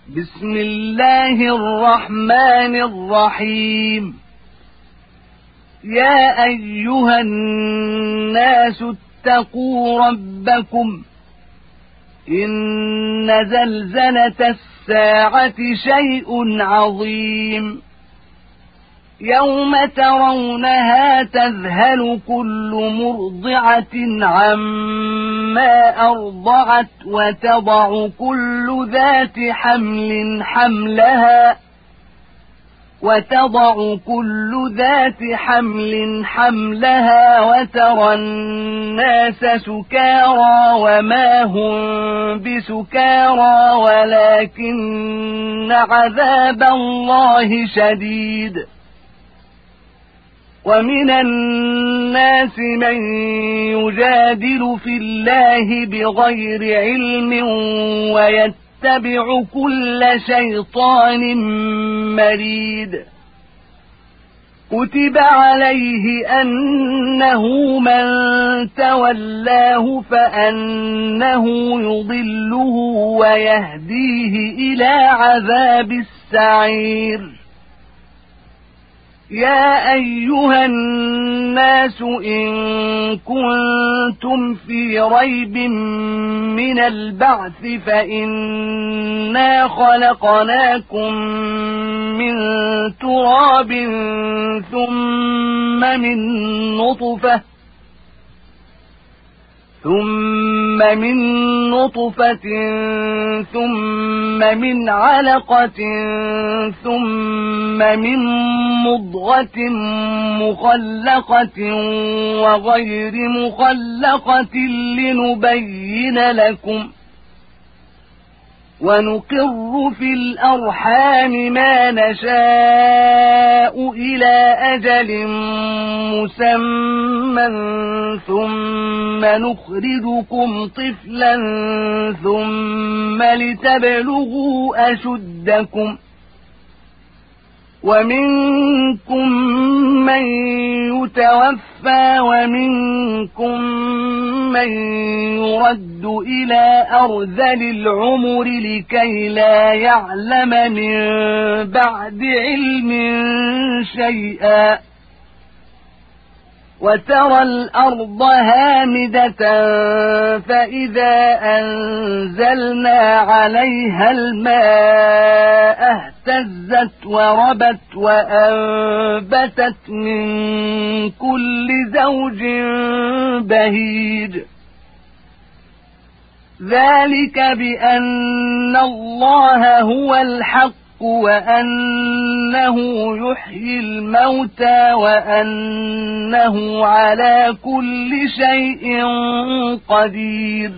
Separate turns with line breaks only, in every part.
بسم الله الرحمن الرحيم يا أيها الناس اتقوا ربكم إن زلزلة الساعة شيء عظيم يوم ترونها تذهل كل مرضعة عما أرضعت وتضع كل ذات حمل حملها وترى الناس سكارى وما هم بسكارى ولكن عذاب الله شديد ومن الناس من يجادل في الله بغير علم ويتبع كل شيطان مريد كتب عليه أنه من تولاه فأنه يضله ويهديه إلى عذاب السعير يا أيها الناس إن كنتم في ريب من البعث فإنا خلقناكم من تراب ثم من نطفة ثم من علقة ثم من مضغة مخلقة وغير مخلقة لنبين لكم ونقر في الأرحام ما نشاء إلى أجل مسمى ثم نخرجكم طفلا ثم لتبلغوا أشدكم ومنكم من يتوفى ومنكم من يرد إلى أرذل العمر لكي لا يعلم من بعد علم شيئا وترى الأرض هامدة فإذا أنزلنا عليها الماء اهتزت وربت وأنبتت من كل زوج بهيج ذلك بأن الله هو الحق وأنه يحيي الموتى وأنه على كل شيء قدير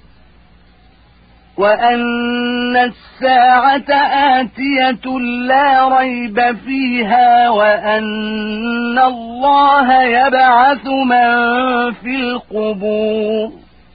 وأن الساعة آتية لا ريب فيها وأن الله يبعث من في القبور.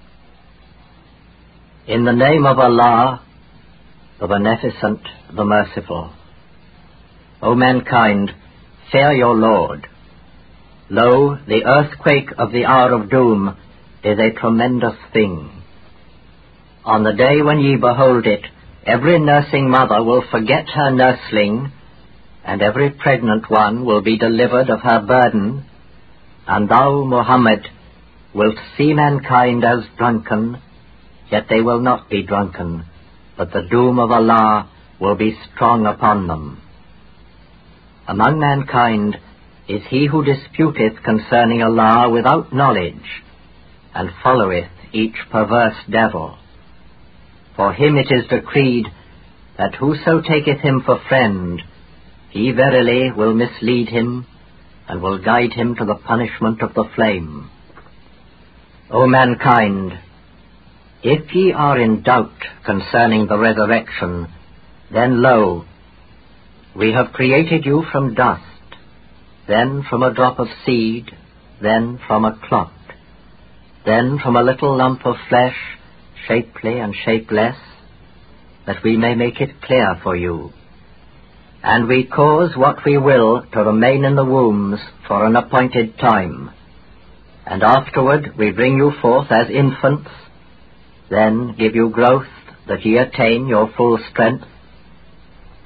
In the name of Allah, the Beneficent, the Merciful. O mankind, fear your Lord. Lo, the earthquake of the hour of doom is a tremendous thing. On the day when ye behold it, every nursing mother will forget her nursling, and every pregnant one will be delivered of her burden, and thou, Muhammad, wilt see mankind as drunken, yet they will not be drunken, but the doom of Allah will be strong upon them. Among mankind is he who disputeth concerning Allah without knowledge, and followeth each perverse devil. For him it is decreed that whoso taketh him for friend, he verily will mislead him, and will guide him to the punishment of the flame. O mankind, if ye are in doubt concerning the resurrection, then lo, we have created you from dust, then from a drop of seed, then from a clot, then from a little lump of flesh, shapely and shapeless, that we may make it clear for you. And we cause what we will to remain in the wombs for an appointed time, and afterward we bring you forth as infants, then give you growth that ye attain your full strength,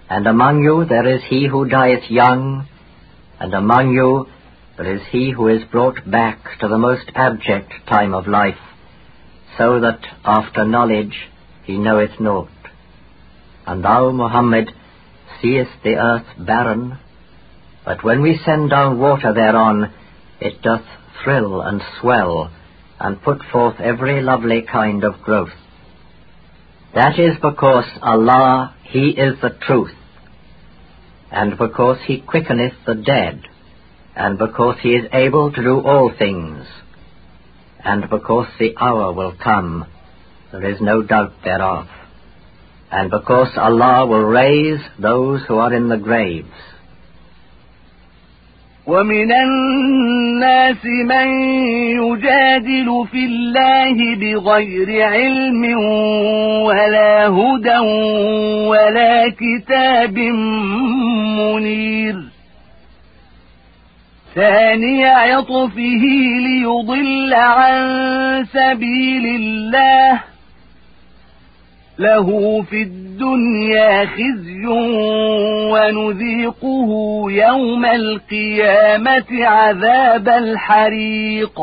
And among you there is he who dieth young, and among you there is he who is brought back to the most abject time of life, so that after knowledge he knoweth naught. And thou, Muhammad, seest the earth barren, but when we send down water thereon, it doth thrill and swell, and put forth every lovely kind of growth. That is because Allah, He is the truth, and because He quickeneth the dead, and because He is able to do all things, and because the hour will come, there is no doubt thereof, and because Allah will raise those who are in the graves.
وَمِنَ النَّاسِ مَن يُجَادِلُ فِي اللَّهِ بِغَيْرِ عِلْمٍ وَلَا هُدًى وَلَا كِتَابٍ مُنِيرٍ ثَانِيَ عِطْفِهِ لِيُضِلَّ عَن سَبِيلِ اللَّهِ له في الدنيا خزي ونذيقه يوم القيامة عذاب الحريق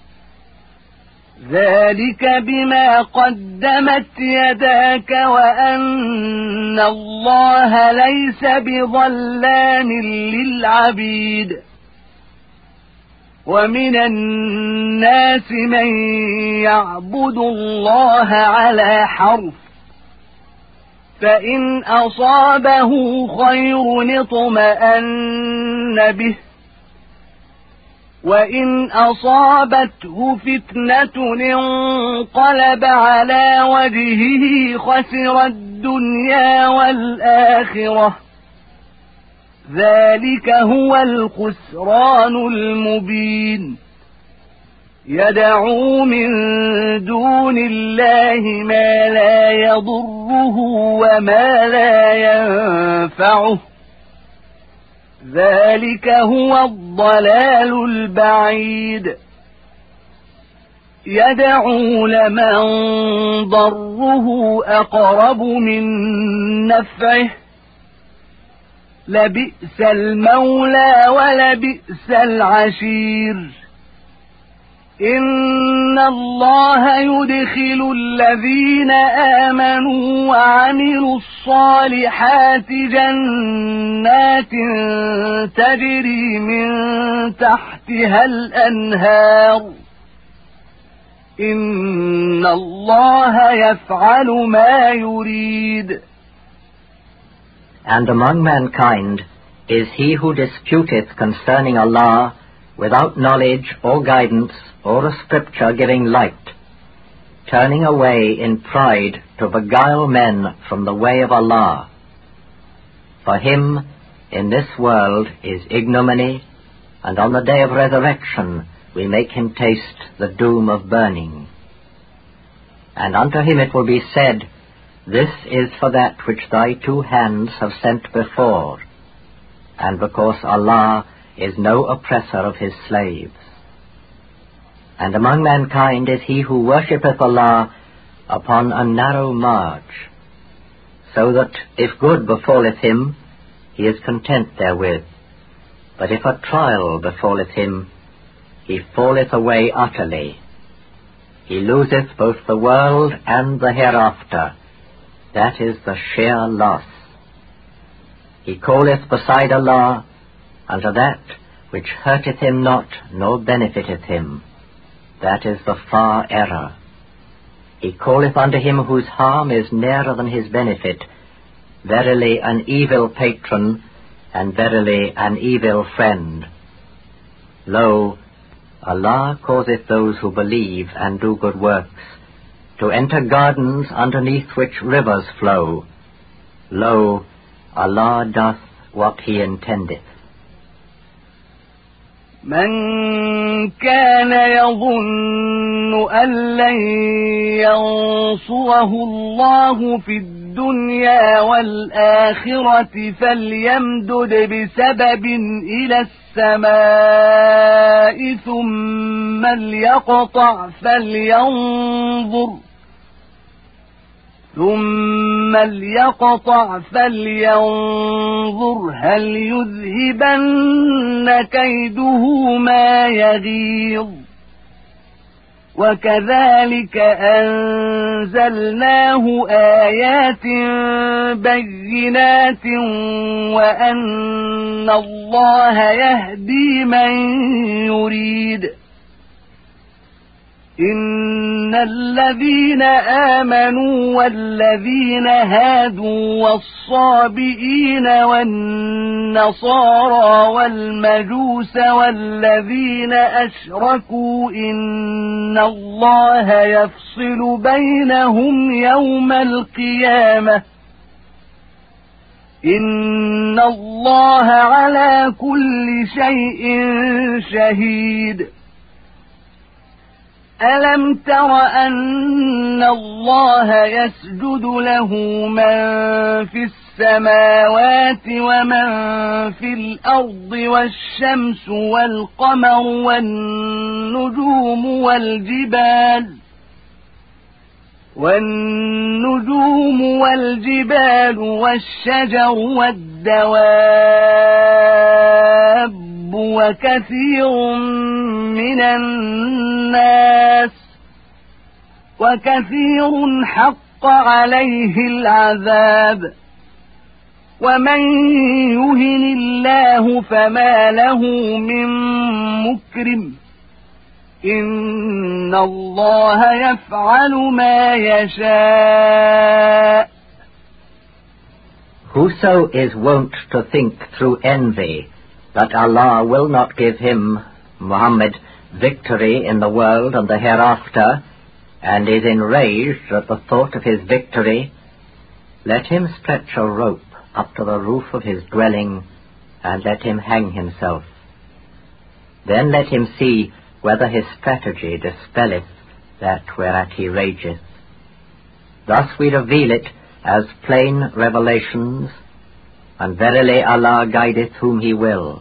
ذلك بما قدمت يداك وأن الله ليس بظلام للعبيد ومن الناس من يعبد الله على حرف فإن أصابه خير اطمأن به وإن أصابته فتنة انقلب على وجهه خسر الدنيا والآخرة ذلك هو الخسران المبين يدعو من دون الله ما لا يضره وما لا ينفعه ذلك هو الضلال البعيد يدعو لمن ضره أقرب من نفعه لبئس المولى ولبئس العشير إن الله يدخل الذين آمنوا وعملوا الصالحات جنات تجري من تحتها الأنهار إن الله يفعل ما يريد.
And among mankind is he who disputeth concerning Allah without knowledge or guidance or a scripture giving light, turning away in pride to beguile men from the way of Allah. For him in this world is ignominy, and on the day of resurrection we make him taste the doom of burning. And unto him it will be said, This is for that which thy 2 hands have sent before, and because Allah is no oppressor of his slaves. And among mankind is he who worshippeth Allah upon a narrow marge, so that if good befalleth him, he is content therewith, but if a trial befalleth him, he falleth away utterly. He loseth both the world and the hereafter. That is the sheer loss. He calleth beside Allah unto that which hurteth him not, nor benefiteth him. That is the far error. He calleth unto him whose harm is nearer than his benefit, verily an evil patron, and verily an evil friend. Lo, Allah causeth those who believe and do good works to enter gardens underneath which rivers flow. Lo, Allah doth what he intendeth.
من كان يظن أن لن ينصره الله في الدنيا والآخرة فليمدد بسبب إلى السماء ثم ليقطع ثم ليقطع فلينظر هل يذهبن كيده ما يغيظ وكذلك أنزلناه آيات بينات وأن الله يهدي من يريد إن الذين آمنوا والذين هادوا والصابئين والنصارى والمجوس والذين أشركوا إن الله يفصل بينهم يوم القيامة إن الله على كل شيء شهيد ألم تر أن الله يسجد له من في السماوات ومن في الأرض والشمس والقمر والجبال والشجر والدواب وكثير من الناس وكثير حق عليه العذاب ومن يهن الله فما له من مكرم إن الله يفعل ما يشاء.
Whoso is wont to think through envy that Allah will not give him, Muhammad, victory in the world and the hereafter, and is enraged at the thought of his victory, let him stretch a rope up to the roof of his dwelling, and let him hang himself. Then let him see whether his strategy dispelleth that whereat he rageth. Thus we reveal it as plain revelations, and verily Allah guideth whom He will.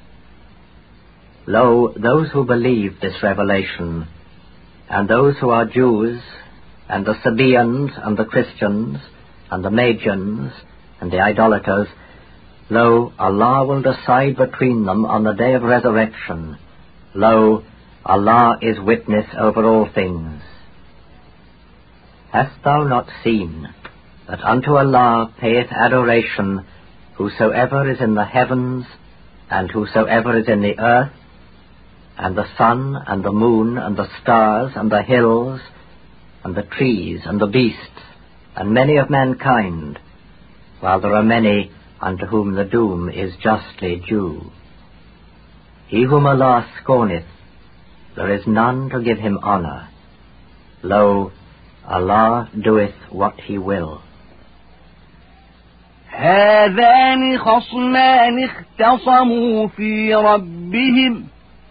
Lo, those who believe this revelation, and those who are Jews, and the Sabaeans, and the Christians, and the Magians, and the idolaters, lo, Allah will decide between them on the day of resurrection. Lo, Allah is witness over all things. Hast thou not seen that unto Allah payeth adoration whosoever is in the heavens, and whosoever is in the earth, and the sun, and the moon, and the stars, and the hills, and the trees, and the beasts, and many of mankind, while there are many unto whom the doom is justly due. He whom Allah scorneth, there is none to give him honour. Lo, Allah doeth what He will.
هذان خصمان اختصموا في ربهم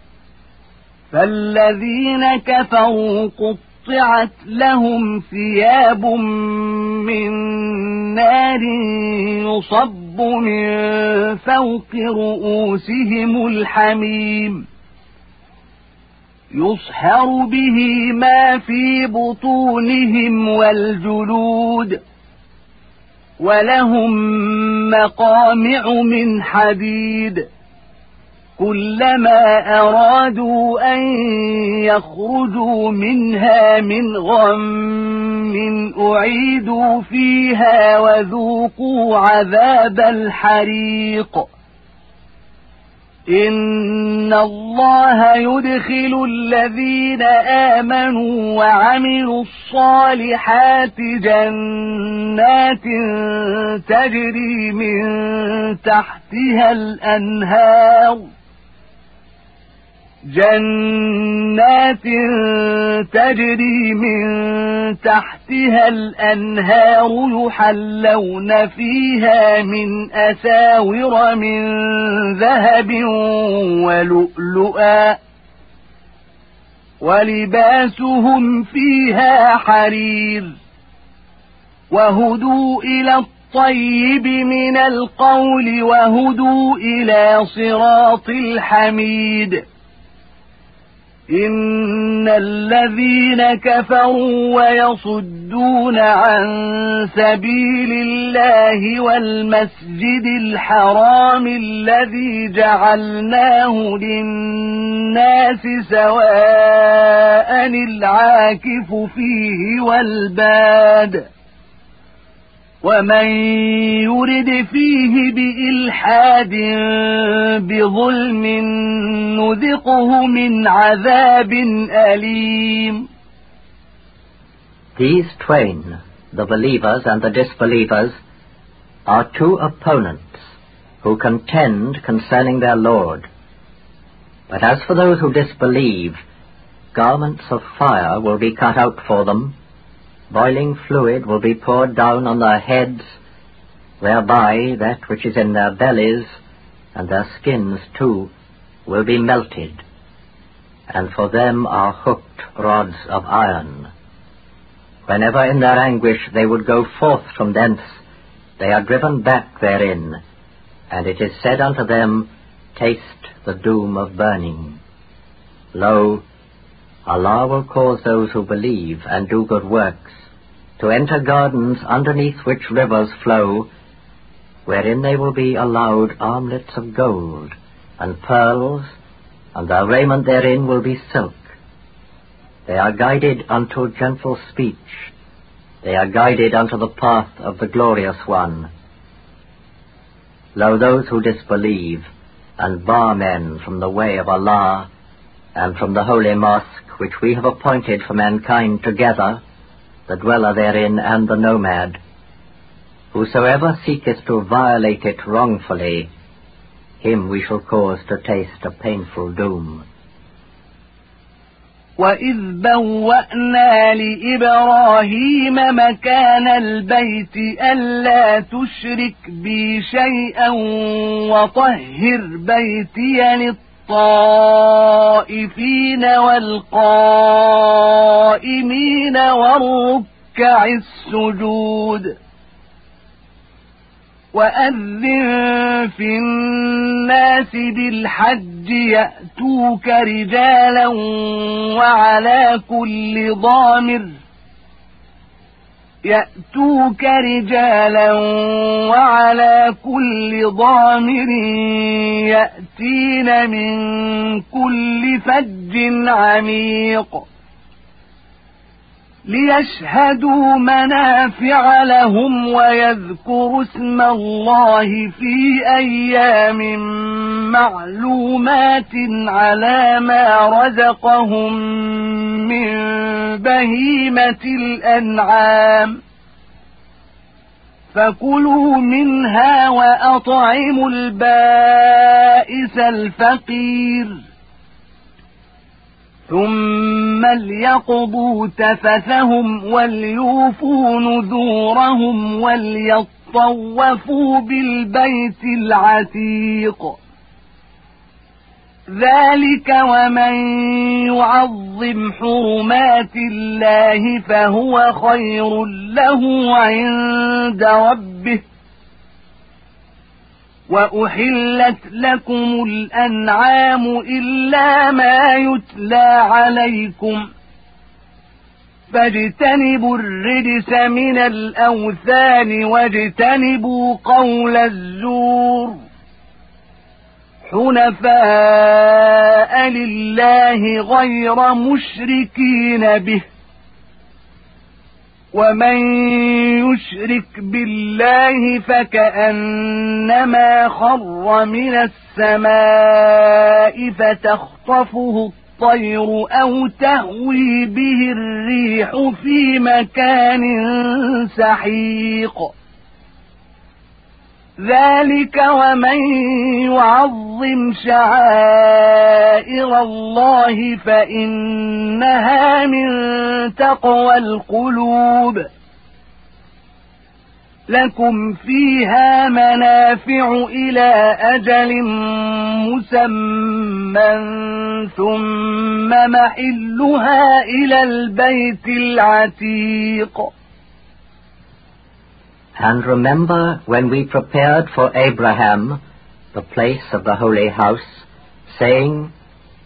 فالذين كفروا قطعت لهم ثياب من نار يصب من فوق رؤوسهم الحميم يصهر به ما في بطونهم والجلود ولهم مقامع من حديد كلما أرادوا أن يخرجوا منها من غم أعيدوا فيها وذوقوا عذاب الحريق إن الله يدخل الذين آمنوا وعملوا الصالحات جنات تجري من تحتها الأنهار يحلون فيها من أساور من ذهب ولؤلؤا ولباسهم فيها حرير وهدوا إلى الطيب من القول وهدوا إلى صراط الحميد إن الذين كفروا ويصدون عن سبيل الله والمسجد الحرام الذي جعلناه للناس سواء العاكف فيه والباد ومن يرد فيه بإلحاد بظلم نذقه من عذاب أليم.
These twain, the believers and the disbelievers, are two opponents who contend concerning their Lord. But as for those who disbelieve, garments of fire will be cut out for them, boiling fluid will be poured down on their heads, whereby that which is in their bellies, and their skins too, will be melted, and for them are hooked rods of iron. Whenever in their anguish they would go forth from thence, they are driven back therein, and it is said unto them, Taste the doom of burning. Lo, Allah will cause those who believe and do good works to enter gardens underneath which rivers flow, wherein they will be allowed armlets of gold and pearls, and their raiment therein will be silk. They are guided unto gentle speech. They are guided unto the path of the Glorious One. Lo, those who disbelieve and bar men from the way of Allah and from the holy mosque which we have appointed for mankind together, the dweller therein and the nomad, whosoever seeketh to violate it wrongfully, him we shall cause to taste a painful doom.
وَإِذْ بَوَّأْنَا لِإِبْرَاهِيمَ مَكَانَ الْبَيْتِ أَلَّا تُشْرِكْ بِي شَيْئًا وَطَهِّرْ بَيْتِيَ لِلطَّائِفِينَ وَالْقَائِمِينَ وَالرُّكَّعِ السُّجُودِ وَأَذِّن فِي النَّاسِ بِالْحَجِّ يَأْتُوكَ رِجَالًا وَعَلَى كُلِّ ضَامِرٍ يَأْتِينَ مِنْ كُلِّ فَجٍّ عَمِيقٍ ليشهدوا منافع لهم ويذكروا اسم الله في أيام معلومات على ما رزقهم من بهيمة الأنعام فكلوا منها وأطعموا البائس الفقير ثم ليقضوا تفثهم وليوفوا نذورهم وليطوفوا بالبيت العتيق ذلك ومن يعظم حرمات الله فهو خير له عند ربه وأحلت لكم الأنعام إلا ما يتلى عليكم فاجتنبوا الرجس من الأوثان واجتنبوا قول الزور حنفاء لله غير مشركين به ومن يشرك بالله فكأنما خر من السماء فتخطفه الطير أو تهوي به الريح في مكان سحيق ذلك ومن يعظم شعائر الله فإنها من تقوى القلوب لكم فيها منافع إلى أجل مسمى ثم محلها إلى البيت العتيق.
And remember when we prepared for Abraham the place of the holy house, saying,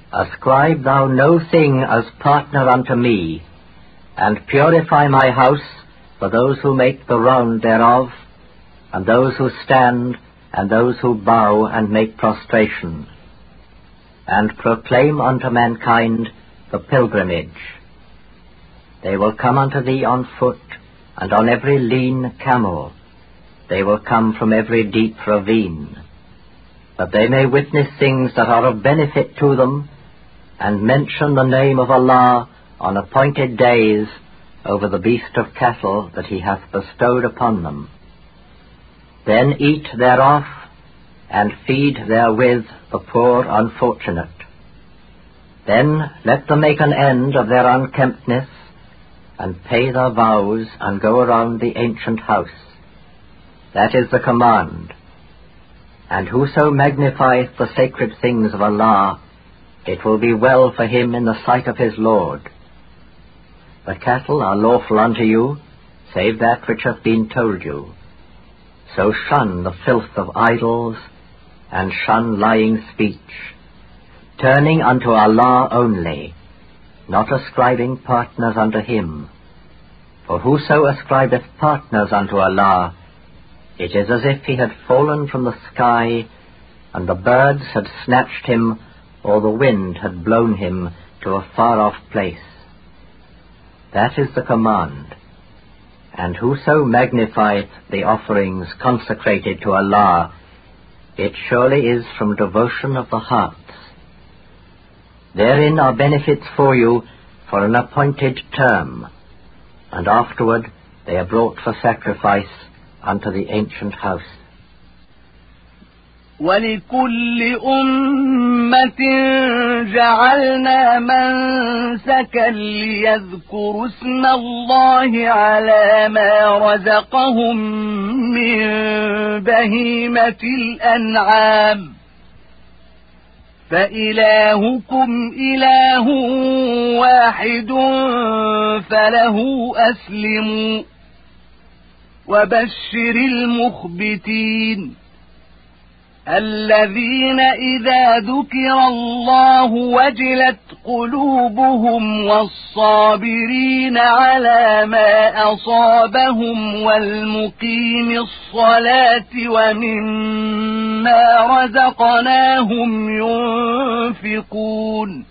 Ascribe thou no thing as partner unto me, and purify my house for those who make the round thereof, and those who stand, and those who bow and make prostration, and proclaim unto mankind the pilgrimage. They will come unto thee on foot, and on every lean camel. They will come from every deep ravine, that they may witness things that are of benefit to them, and mention the name of Allah on appointed days over the beast of cattle that he hath bestowed upon them. Then eat thereof, and feed therewith the poor unfortunate. Then let them make an end of their unkemptness, and pay their vows, and go around the ancient house. That is the command. And whoso magnifieth the sacred things of Allah, it will be well for him in the sight of his Lord. The cattle are lawful unto you, save that which hath been told you. So shun the filth of idols, and shun lying speech, turning unto Allah only, not ascribing partners unto him. For whoso ascribeth partners unto Allah, it is as if he had fallen from the sky, and the birds had snatched him, or the wind had blown him to a far-off place. That is the command. And whoso magnifieth the offerings consecrated to Allah, it surely is from devotion of the hearts. Therein are benefits for you for an appointed term, and afterward they are brought for sacrifice unto the ancient house.
وَلِكُلِّ أُمَّةٍ جَعَلْنَا مَنسَكًا لِيَذْكُرُوا اسْمَ اللَّهِ عَلَى مَا رَزَقَهُم مِّن بَهِيمَةِ الْأَنْعَامِ فَإِلَٰهُكُمْ إِلَٰهٌ وَاحِدٌ فَلَهُ أَسْلِمُوا وَبَشِّرِ الْمُخْبِتِينَ الَّذِينَ إِذَا ذُكِرَ اللَّهُ وَجِلَتْ قُلُوبُهُمْ وَالصَّابِرِينَ عَلَى مَا أَصَابَهُمْ وَالْمُقِيمِ الصَّلَاةِ وَمِمَّا رَزَقْنَاهُمْ يُنْفِقُونَ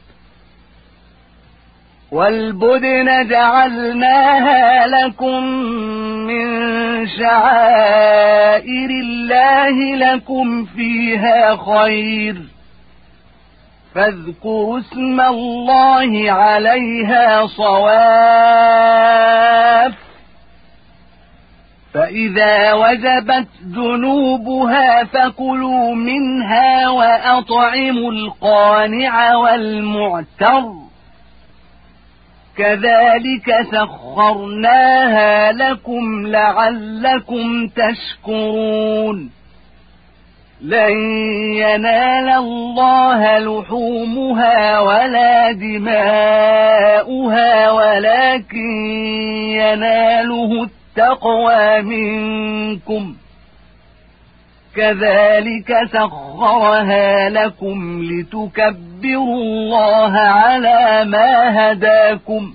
وَالْبُدْنَ جَعَلْنَاهَا لَكُمْ مِنْ شَعَائِرِ اللَّهِ لَكُمْ فِيهَا خَيْرٌ فاذكروا اسم الله عليها صواف فإذا وجبت جنوبها فكلوا منها وأطعموا القانع والمعتر كذلك سخرناها لكم لعلكم تشكرون لن ينال الله لحومها ولا دماؤها ولكن يناله التقوى منكم كذلك سخرها لكم لتكبروا الله على ما هداكم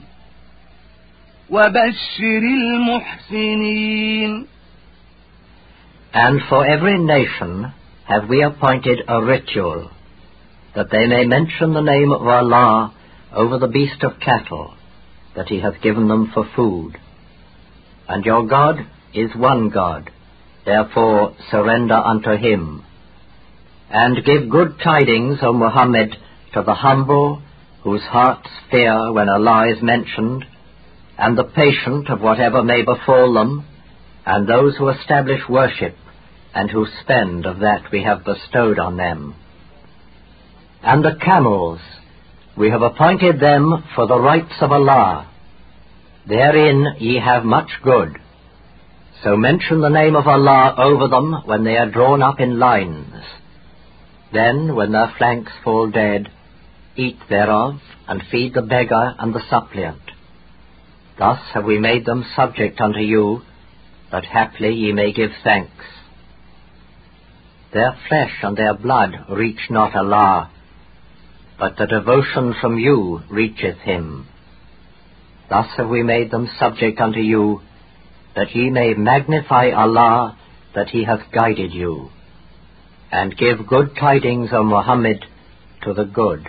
وبشر المحسنين.
And for every nation have we appointed a ritual, that they may mention the name of Allah over the beast of cattle, that he hath given them for food. And your God is one God, therefore surrender unto him. And give good tidings, O Muhammad, to the humble, whose hearts fear when Allah is mentioned, and the patient of whatever may befall them, and those who establish worship, and who spend of that we have bestowed on them. And the camels, we have appointed them for the rights of Allah. Therein ye have much good. So mention the name of Allah over them when they are drawn up in lines. Then, when their flanks fall dead, eat thereof, and feed the beggar and the suppliant. Thus have we made them subject unto you, that haply ye may give thanks. Their flesh and their blood reach not Allah, but the devotion from you reacheth him. Thus have we made them subject unto you, that ye may magnify Allah that he hath guided you, and give good tidings, O Muhammad, to the good.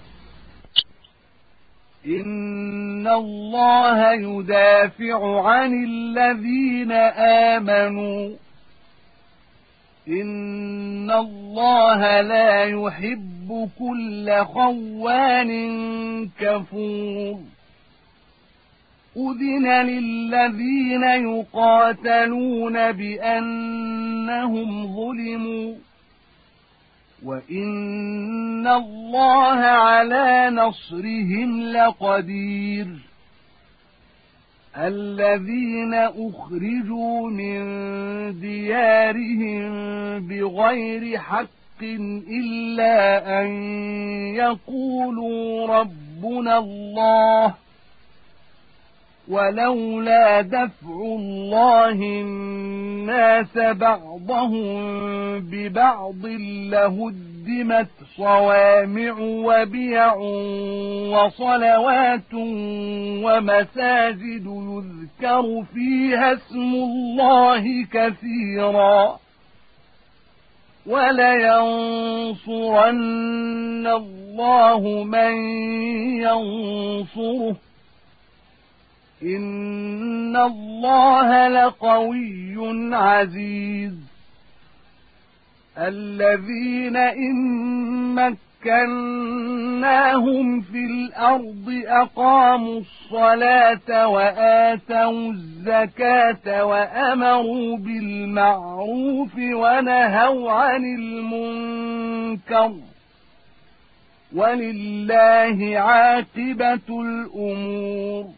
إن الله يدافع عن الذين آمنوا إن الله لا يحب كل خوان كفور أذن للذين يقاتلون بأنهم ظلموا وإن الله على نصرهم لقدير الذين أخرجوا من ديارهم بغير حق إلا أن يقولوا ربنا الله ولولا دفع الله الناس بعضهم ببعض لهدمت صوامع وبيع وصلوات ومساجد يذكر فيها اسم الله كثيرا ولينصرن الله من ينصره إن الله لقوي عزيز الذين إن مكناهم في الأرض أقاموا الصلاة وآتوا الزكاة وأمروا بالمعروف ونهوا عن المنكر ولله عاقبة الأمور.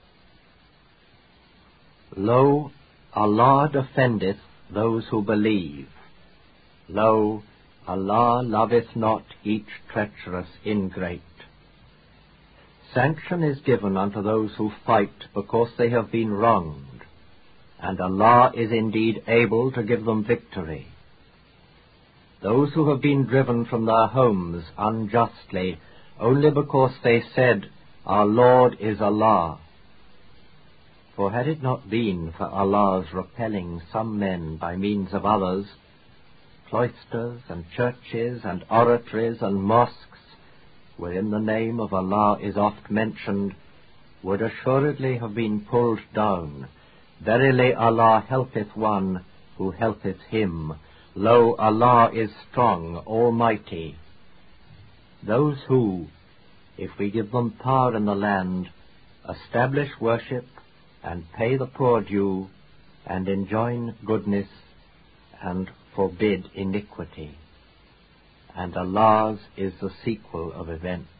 Lo, Allah defendeth those who believe. Lo, Allah loveth not each treacherous ingrate. Sanction is given unto those who fight because they have been wronged, and Allah is indeed able to give them victory. Those who have been driven from their homes unjustly only because they said, Our Lord is Allah. For had it not been for Allah's repelling some men by means of others, cloisters and churches and oratories and mosques, wherein the name of Allah is oft mentioned, would assuredly have been pulled down. Verily Allah helpeth one who helpeth him. Lo, Allah is strong, almighty. Those who, if we give them power in the land, establish worship, and pay the poor due, and enjoin goodness, and forbid iniquity. And Allah's is the sequel of events.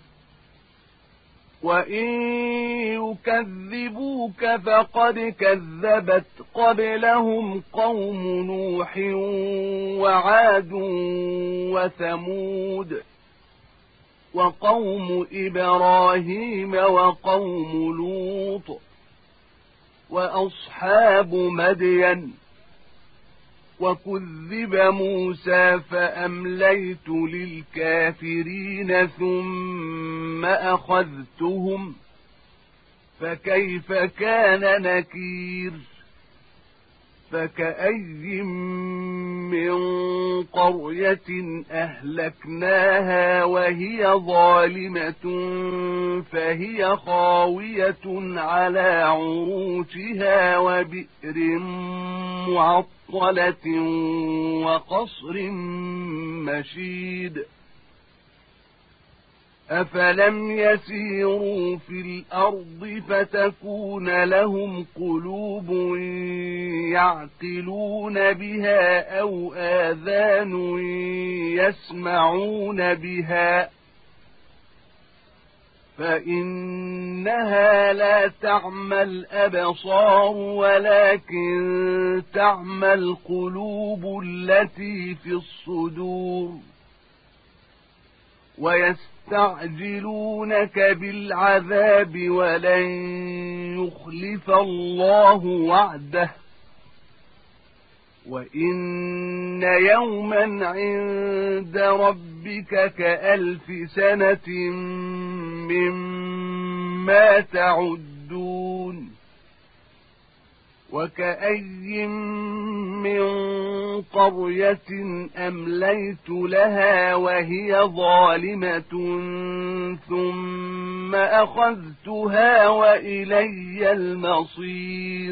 وَإِن يُكَذِّبُوكَ فَقَدْ كَذَّبَتْ قَبْلَهُمْ قَوْمُ نُوحٍ وَعَادٌ وَثَمُودُ وَقَوْمُ إِبْرَاهِيمَ وَقَوْمُ لُوطٍ وأصحاب مدين وكذب موسى فأمليت للكافرين ثم أخذتهم فكيف كان نكير فكأي من قرية أهلكناها وهي ظالمة فهي خاوية على عروشها وبئر معطلة وقصر مشيد أفلم يسيروا في الأرض فتكون لهم قلوب يعقلون بها أو آذان يسمعون بها فإنها لا تعمى الأبصار ولكن تعمى القلوب التي في الصدور ويستعجلونك بالعذاب ولن يخلف الله وعده وإن يوما عند ربك ربك كألف سنة مما تعدون وكأي من قرية أمليت لها وهي ظالمة ثم أخذتها وإلي المصير.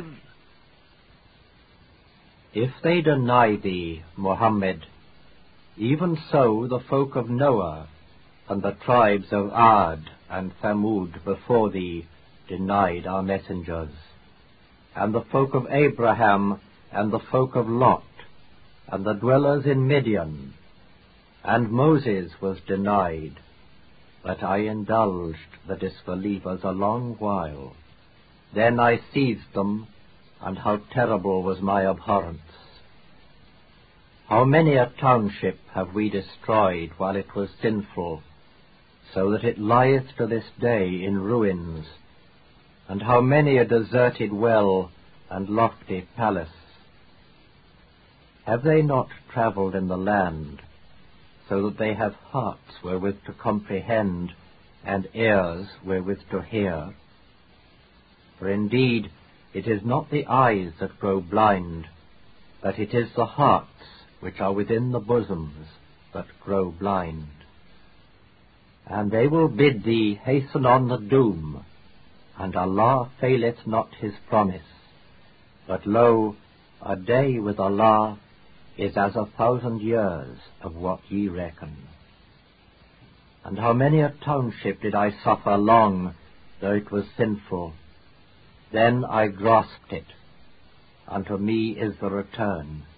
If they deny thee, Muhammad, even so the folk of Noah and the tribes of Ad and Thamud before thee denied our messengers, and the folk of Abraham and the folk of Lot, and the dwellers in Midian, and Moses was denied, but I indulged the disbelievers a long while. Then I seized them, and how terrible was my abhorrence. How many a township have we destroyed while it was sinful, so that it lieth to this day in ruins, and how many a deserted well and lofty palace. Have they not travelled in the land, so that they have hearts wherewith to comprehend, and ears wherewith to hear? For indeed it is not the eyes that grow blind, but it is the hearts which are within the bosoms that grow blind. And they will bid thee hasten on the doom, and Allah faileth not his promise. But lo, a day with Allah is as 1,000 years of what ye reckon. And how many a township did I suffer long, though it was sinful? Then I grasped it. Unto me is the return.